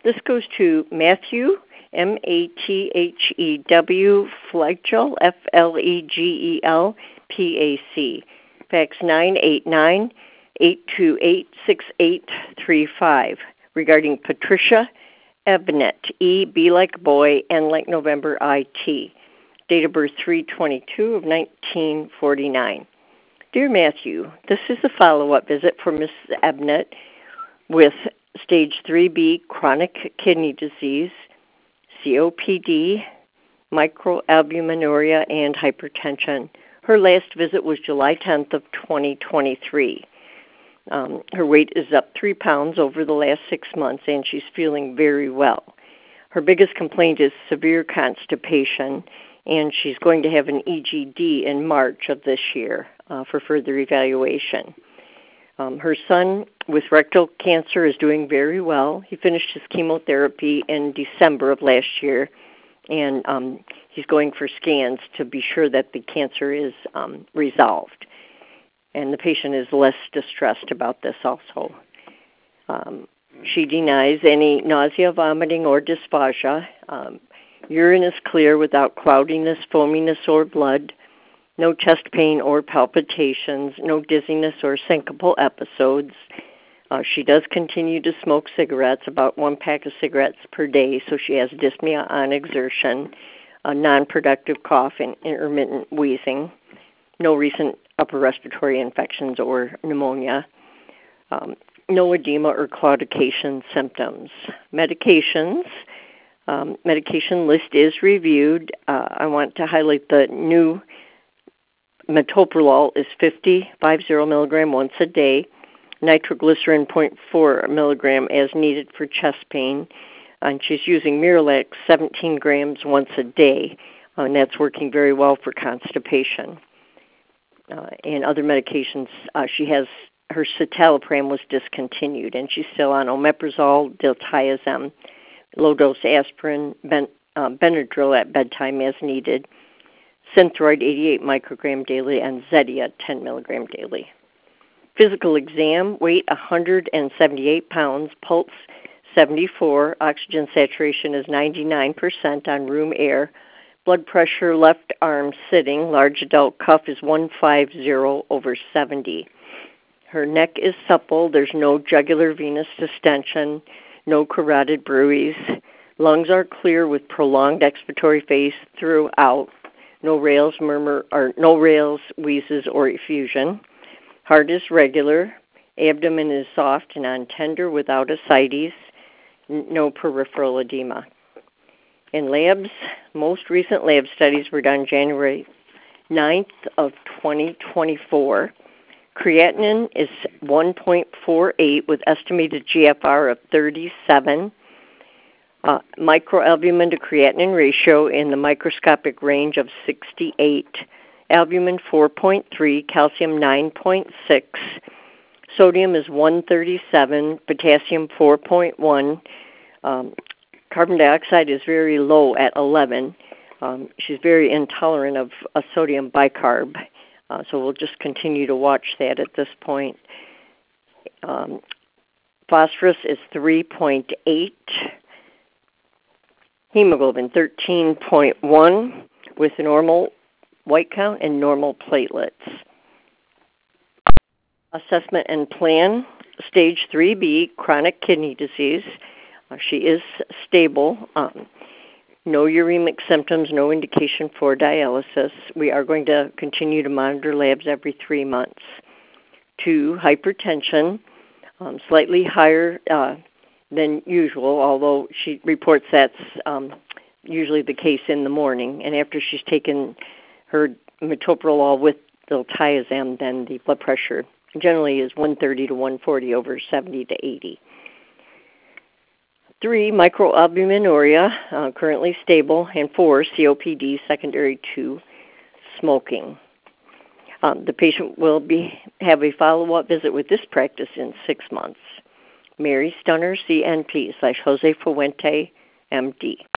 This goes to Matthew, Mathew Flegel, Flegel, PAC. Fax 989-828-6835 regarding Patricia Ebnett, E, B like boy, N like November, IT. Date of birth 3/22 of 1949. Dear Matthew, this is a follow-up visit for Mrs. Ebnett with stage 3B chronic kidney disease, COPD, microalbuminuria, and hypertension. Her last visit was July 10th of 2023. Her weight is up 3 pounds over the last 6 months, and she's feeling very well. Her biggest complaint is severe constipation, and she's going to have an EGD in March of this year for further evaluation. Her son with rectal cancer is doing very well. He finished his chemotherapy in December of last year, and he's going for scans to be sure that the cancer is resolved. And the patient is less distressed about this also. She denies any nausea, vomiting, or dysphagia. Urine is clear without cloudiness, foaminess, or blood. No chest pain or palpitations. No dizziness or syncopal episodes. She does continue to smoke cigarettes, about 1 pack of cigarettes per day, so she has dyspnea on exertion, a non-productive cough, and intermittent wheezing. No recent upper respiratory infections or pneumonia. No edema or claudication symptoms. Medications. Medication list is reviewed. I want to highlight the new metoprolol is 50 milligram once a day. Nitroglycerin 0.4 milligram as needed for chest pain. And she's using Miralax 17 grams once a day. And that's working very well for constipation. And other medications, she has her citalopram was discontinued, and she's still on omeprazole, diltiazem, low-dose aspirin, Benadryl at bedtime as needed, Synthroid 88 microgram daily, and Zetia 10 milligram daily. Physical exam, weight 178 pounds, pulse 74, oxygen saturation is 99% on room air. Blood pressure, left arm sitting, large adult cuff is 150/70. Her neck is supple. There's no jugular venous distension, no carotid bruits. Lungs are clear with prolonged expiratory phase throughout. No rales, wheezes, or effusion. Heart is regular. Abdomen is soft and on tender without ascites. No peripheral edema. In labs, most recent lab studies were done January 9th of 2024. Creatinine is 1.48 with estimated GFR of 37. Microalbumin to creatinine ratio in the microscopic range of 68. Albumin 4.3, calcium 9.6. Sodium is 137, potassium 4.1. Carbon dioxide is very low at 11. She's very intolerant of a sodium bicarb, so we'll just continue to watch that at this point. Phosphorus is 3.8. Hemoglobin 13.1 with a normal white count and normal platelets. Assessment and plan, stage 3B, chronic kidney disease. She is stable. No uremic symptoms, no indication for dialysis. We are going to continue to monitor labs every 3 months. 2, hypertension, slightly higher than usual, although she reports that's usually the case in the morning. And after she's taken her metoprolol with diltiazem, then the blood pressure generally is 130 to 140 over 70 to 80. 3, microalbuminuria, currently stable, and 4, COPD, secondary to smoking. The patient will have a follow-up visit with this practice in 6 months. Mary Stunner, CNP /Jose Fuente, MD.